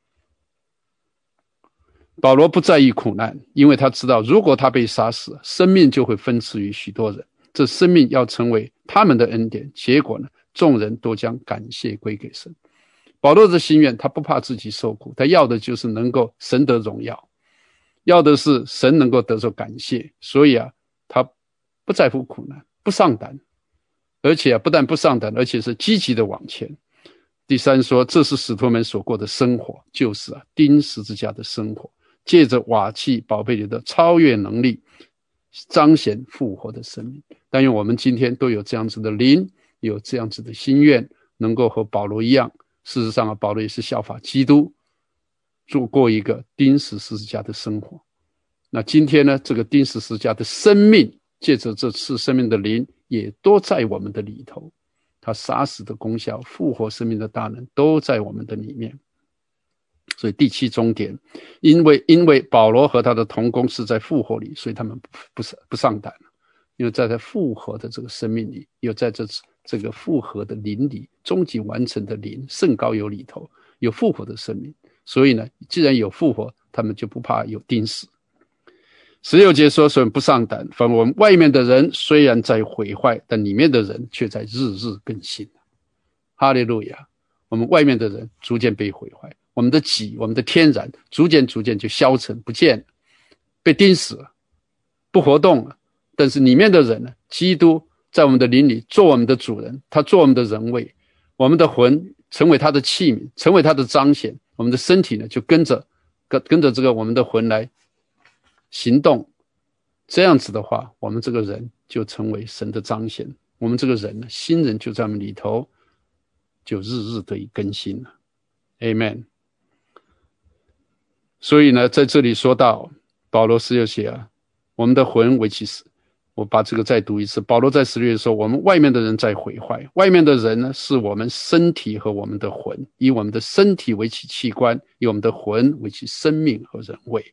保罗不在意苦难，因为他知道如果他被杀死，生命就会分赐于许多人，这生命要成为他们的恩典，结果呢，众人都将感谢归给神。保罗的心愿，他不怕自己受苦，他要的就是能够神得荣耀，要的是神能够得受感谢。所以啊，他不在乎苦难，不上胆，而且啊，不但不上胆，而且是积极的往前。第三说，这是使徒们所过的生活，就是啊，钉十字架的生活，借着瓦器宝贝里的超越能力，彰显复活的生命。但愿我们今天都有这样子的灵，有这样子的心愿，能够和保罗一样。事实上啊，保罗也是效法基督，做过一个钉死十字架的生活。那今天呢，这个钉死十字架的生命，借着这次生命的灵，也都在我们的里头。他杀死的功效，复活生命的大能，都在我们的里面。所以第七重点，因为因为保罗和他的同工是在复活里，所以他们不不不上胆了，因为在他复活的这个生命里，有在这这个复活的灵里，终极完成的灵，圣膏油里头有复活的生命，所以呢，既然有复活，他们就不怕有钉死。十六节说，所以不上胆，反我们外面的人虽然在毁坏，但里面的人却在日日更新。哈利路亚！我们外面的人逐渐被毁坏，我们的己，我们的天然逐渐逐渐就消沉不见了，被钉死了，不活动了。但是里面的人呢，基督在我们的灵里做我们的主人，他做我们的人位，我们的魂成为他的器皿，成为他的彰显，我们的身体呢就跟着跟跟着这个我们的魂来行动。这样子的话，我们这个人就成为神的彰显，我们这个人呢，新人就在我们里头，就日日得以更新了。 Amen。 所以呢，在这里说到保罗十六节啊，我们的魂为其死。我把这个再读一次，保罗在十六节说，我们外面的人在毁坏，外面的人呢，是我们身体和我们的魂，以我们的身体为其器官，以我们的魂为其生命和人位。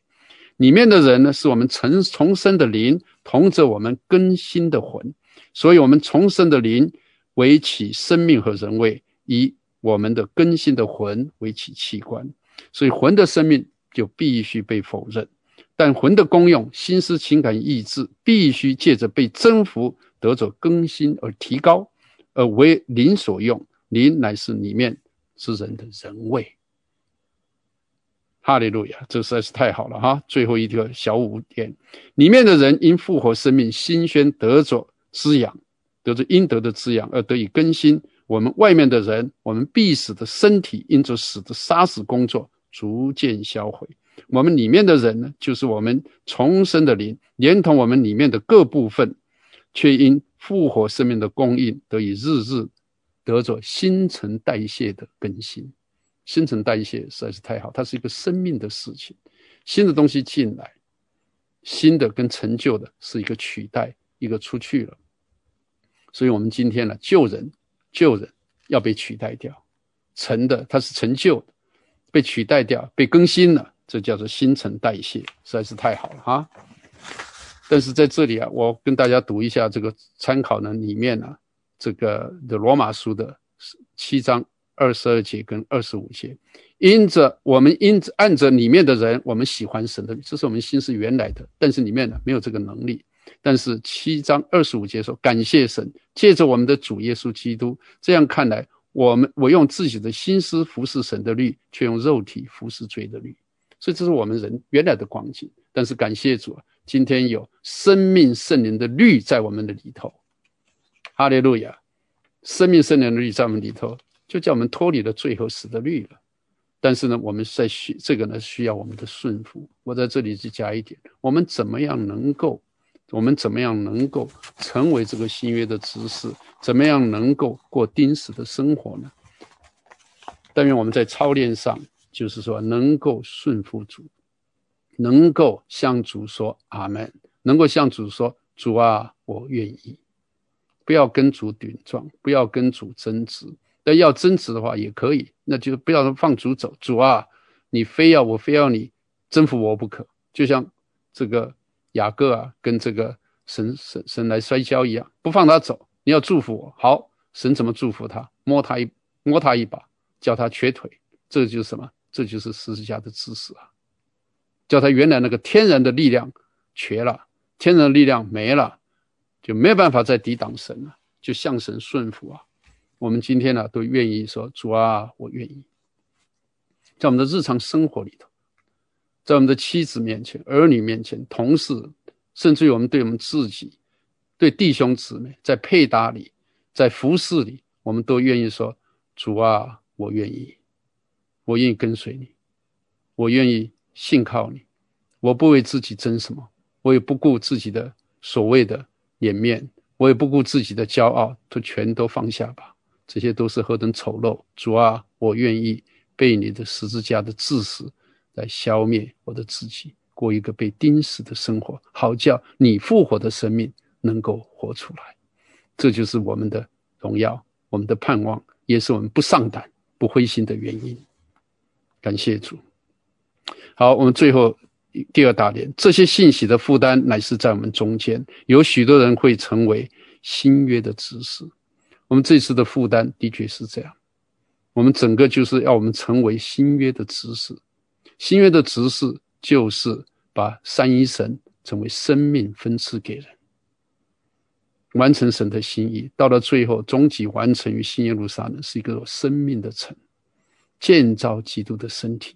里面的人呢，是我们重重生的灵，同着我们更新的魂。所以我们重生的灵为其生命和人位，以我们的更新的魂为其器官。所以魂的生命就必须被否认，但魂的功用，心思情感意志，必须借着被征服得着更新而提高，而为灵所用。灵乃是里面之人的人位。哈利路亚，这实在是太好了哈！最后一个小五点，里面的人因复活生命，新鲜得着滋养，得着应得的滋养而得以更新。我们外面的人，我们必死的身体，因着死的杀死工作逐渐销毁。我们里面的人呢，就是我们重生的灵，连同我们里面的各部分，却因复活生命的供应，得以日日得着新陈代谢的更新。新陈代谢实在是太好，它是一个生命的事情。新的东西进来，新的跟陈旧的是一个取代，一个出去了。所以我们今天呢，旧人旧人要被取代掉，陈的它是陈旧的，被取代掉，被更新了，这叫做新陈代谢，实在是太好了哈。但是在这里啊，我跟大家读一下这个参考呢里面呢、啊，这个的罗马书的七章二十二节跟二十五节，因着我们因着按着里面的人，我们喜欢神的律，这是我们心是原来的，但是里面呢没有这个能力。但是七章二十五节说，感谢神，借着我们的主耶稣基督，这样看来，我们我用自己的心思服侍神的律，却用肉体服侍罪的律。所以这是我们人原来的光景。但是感谢主啊，今天有生命圣灵的律在我们的里头，哈利路亚！生命圣灵的律在我们里头，就叫我们脱离了罪和死的律了。但是呢，我们在需这个呢需要我们的顺服。我在这里就加一点，我们怎么样能够，我们怎么样能够成为这个新约的执事？怎么样能够过钉死的生活呢？但愿我们在操练上，就是说能够顺服主，能够向主说阿们，能够向主说主啊，我愿意。不要跟主顶撞，不要跟主争执。但要争执的话也可以，那就不要放主走。主啊，你非要我非要你征服我不可，就像这个雅各啊跟这个神神神来摔跤一样，不放他走，你要祝福我。好，神怎么祝福他？摸他一摸他一把，叫他瘸腿。这就是什么？这就是十字架的知识啊！叫他原来那个天然的力量瘸了，天然的力量没了，就没有办法再抵挡神了，就向神顺服啊！我们今天呢、啊，都愿意说主啊，我愿意。在我们的日常生活里头，在我们的妻子面前、儿女面前、同事，甚至于我们对我们自己、对弟兄姊妹，在配搭里、在服侍里，我们都愿意说主啊，我愿意，我愿意跟随你，我愿意信靠你，我不为自己争什么，我也不顾自己的所谓的脸面，我也不顾自己的骄傲，都全都放下吧。这些都是何等丑陋！主啊，我愿意被你的十字架的治死来消灭我的自己，过一个被钉死的生活，好叫你复活的生命能够活出来。这就是我们的荣耀，我们的盼望，也是我们不丧胆、不灰心的原因。感谢主。好，我们最后第二大点，这些信息的负担乃是在我们中间，有许多人会成为新约的执事。我们这次的负担的确是这样，我们整个就是要我们成为新约的执事。新约的执事就是把三一神成为生命分赐给人，完成神的心意，到了最后终极完成于新耶路撒冷，是一个有生命的城，建造基督的身体，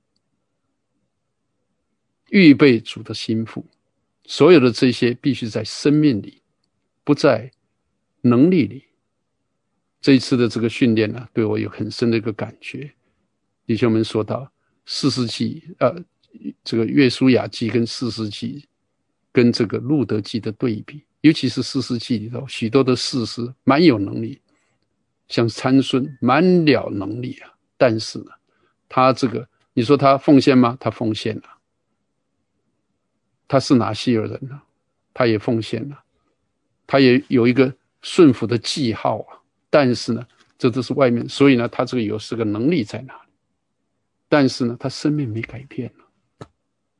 预备主的心腹。所有的这些必须在生命里，不在能力里。这一次的这个训练呢，对我有很深的一个感觉。弟兄们说到士师记，呃，这个约书亚记跟士师记跟这个路德记的对比，尤其是士师记里头，许多的士师蛮有能力，像参孙蛮了能力啊，但是呢，他这个你说他奉献吗？他奉献了。他是拿西尔人呢、啊，他也奉献了，他也有一个顺服的记号啊。但是呢，这都是外面，所以呢，他这个有是个能力在哪里？但是呢，他生命没改变了。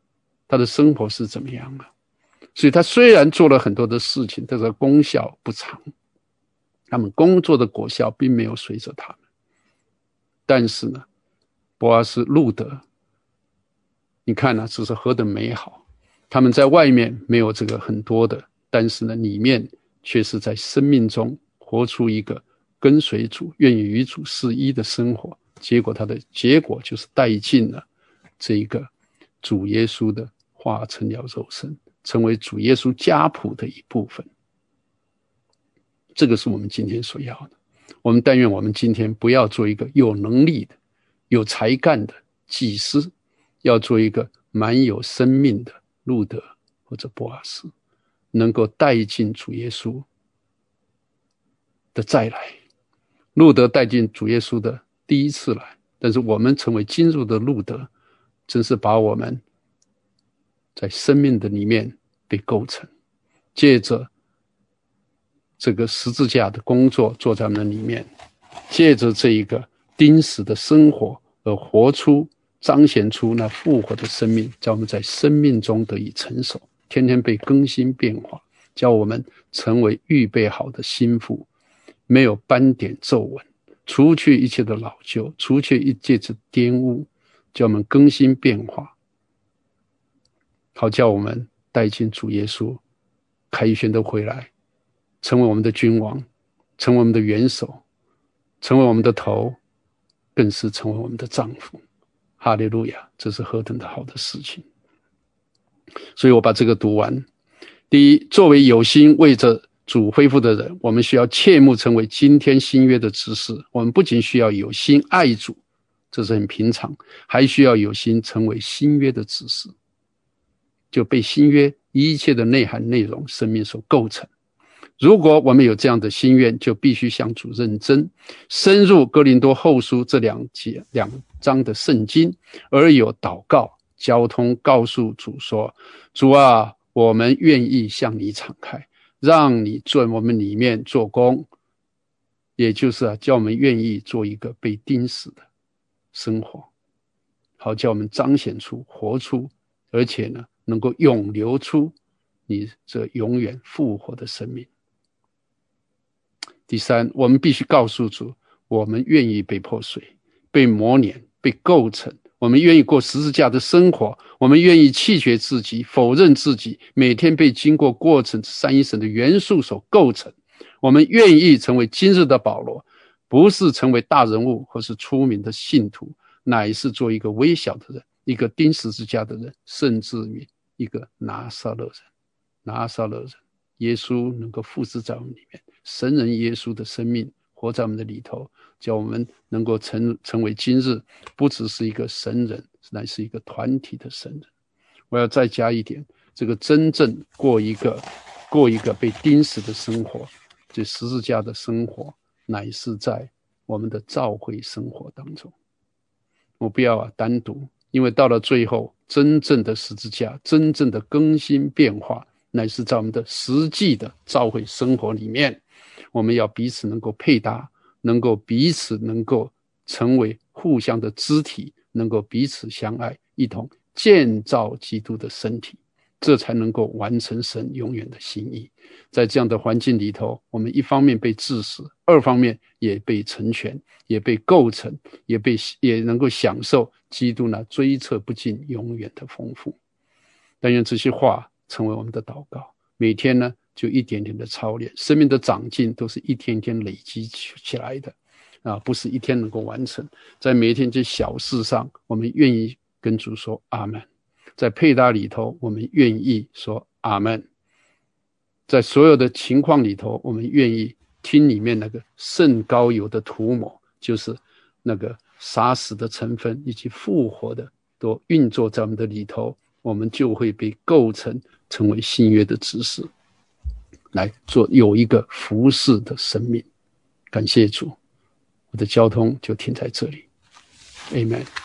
他的生活是怎么样啊？所以他虽然做了很多的事情，但是功效不长，他们工作的果效并没有随着他们。但是呢，波阿斯、路得，你看啊，这是何等美好！他们在外面没有这个很多的，但是呢，里面却是在生命中活出一个跟随主、愿意与主是一的生活。结果他的结果就是带进了这一个主耶稣的化成了肉身，成为主耶稣家谱的一部分。这个是我们今天所要的。我们但愿我们今天不要做一个有能力的、有才干的祭司，要做一个蛮有生命的路得或者波阿斯，能够带进主耶稣的再来。路得带进主耶稣的第一次来，但是我们成为今日的路得，真是把我们在生命的里面被构成，借着这个十字架的工作做在我们的里面，借着这一个钉死的生活而活出彰显出那复活的生命，叫我们在生命中得以成熟，天天被更新变化，叫我们成为预备好的新妇，没有斑点皱纹，除去一切的老旧，除去一切的玷污，叫我们更新变化，好叫我们带进主耶稣凯旋的回来，成为我们的君王，成为我们的元首，成为我们的头，更是成为我们的丈夫。哈利路亚，这是何等的好的事情。所以我把这个读完。第一，作为有心为着主恢复的人，我们需要切慕成为今天新约的执事。我们不仅需要有心爱主，这是很平常，还需要有心成为新约的执事，就被新约一切的内涵内容生命所构成。如果我们有这样的心愿，就必须向主认真，深入哥林多后书这两节两章的圣经，而有祷告交通，告诉主说，主啊，我们愿意向你敞开，让你在我们里面做工，也就是啊，叫我们愿意做一个被钉死的生活，好叫我们彰显出活出，而且呢能够永流出你这永远复活的生命。第三，我们必须告诉主，我们愿意被破碎，被磨碾，被构成，我们愿意过十字架的生活，我们愿意弃绝自己，否认自己，每天被经过过程三一神的元素所构成。我们愿意成为今日的保罗，不是成为大人物或是出名的信徒，乃是做一个微小的人，一个钉十字架的人，甚至于一个拿撒勒人。拿撒勒人，耶稣能够复制在我们里面，神人耶稣的生命活在我们的里头，叫我们能够 成, 成为今日不只是一个神人，乃是一个团体的神人。我要再加一点，这个真正过一个过一个被钉死的生活，这十字架的生活，乃是在我们的召会生活当中。我不要啊单独，因为到了最后，真正的十字架，真正的更新变化，乃是在我们的实际的召会生活里面，我们要彼此能够配搭，能够彼此能够成为互相的肢体，能够彼此相爱，一同建造基督的身体，这才能够完成神永远的心意。在这样的环境里头，我们一方面被治死，二方面也被成全，也被构成，也被也能够享受基督那追测不尽永远的丰富。但愿这些话成为我们的祷告，每天呢就一点点的操练，生命的长进都是一天天累积起来的啊，不是一天能够完成。在每一天这小事上，我们愿意跟主说阿们；在配搭里头，我们愿意说阿们；在所有的情况里头，我们愿意听里面那个圣膏油的涂抹，就是那个杀死的成分以及复活的都运作在我们的里头，我们就会被构成成为新约的执事，来做有一个服侍的生命。感谢主，我的交通就停在这里。 Amen。